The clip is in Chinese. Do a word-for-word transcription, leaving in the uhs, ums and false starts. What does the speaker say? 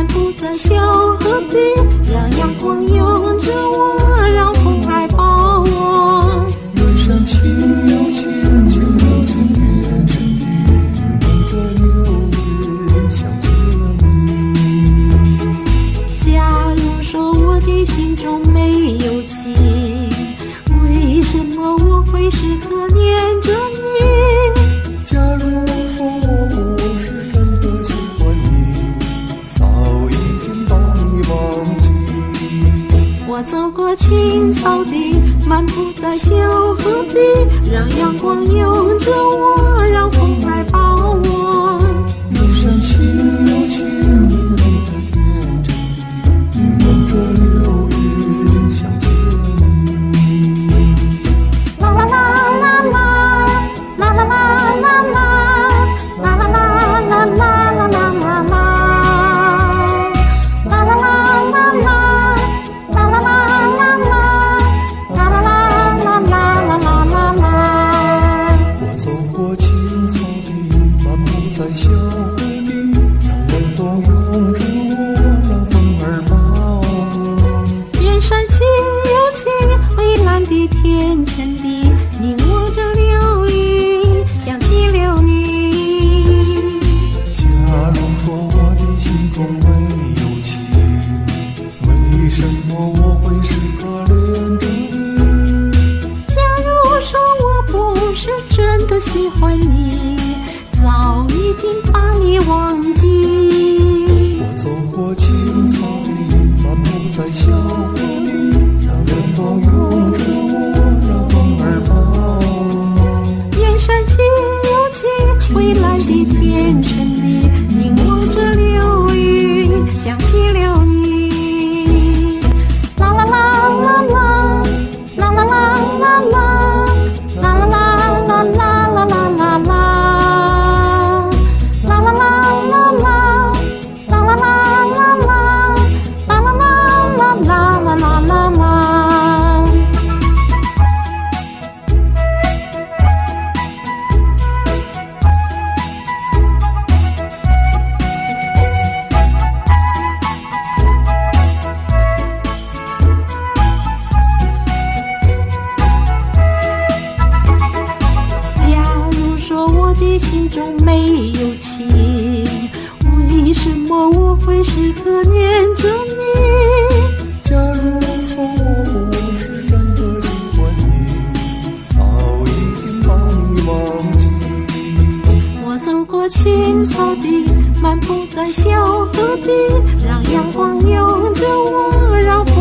漫步在小河堤，让阳光拥着我，让风来抱我。 人生情有情，情有情，缘成地，望着流云，想起了你。 假如说我的心中没有情，为什么我会时刻念着你？ 假如说我不是真的喜欢你，早已经把你忘记。 我走过青草地，漫步在小河堤，让阳光拥着我，让风来抱我。 人生情有情，迷人的天真地，望着流云，想起了你。 啦啦啦啦啦，啦啦啦啦啦，啦啦啦啦啦啦啦啦啦，啦啦啦啦啦，啦啦啦啦啦，啦啦啦啦啦啦啦啦。 我走过青草地，漫步在小河堤，让人都拥着我，让风儿抱我。 人山情有情，蔚蓝的天沉地，凝望着流云，想起了你。 假如说我的心中没有情，为什么我会时刻恋着你？ 假如说我不是真的喜欢你，早已经把你忘记。 我走过青草地，漫步在小河堤，让人都拥着我，让风儿抱我。 人山情有情，蔚蓝的天沉地，凝望着流云，想起了你。啦啦啦啦啦，啦啦啦啦啦，啦啦啦啦啦啦啦啦啦，啦啦啦啦啦，啦啦啦啦啦，啦啦啦啦啦啦啦啦。假如说我的心中没有情，为什么我会时刻念着你？ 假如说我不是真的喜欢你，早已经把你忘记。 我走过青草地，漫步在小河堤，让阳光拥着我，让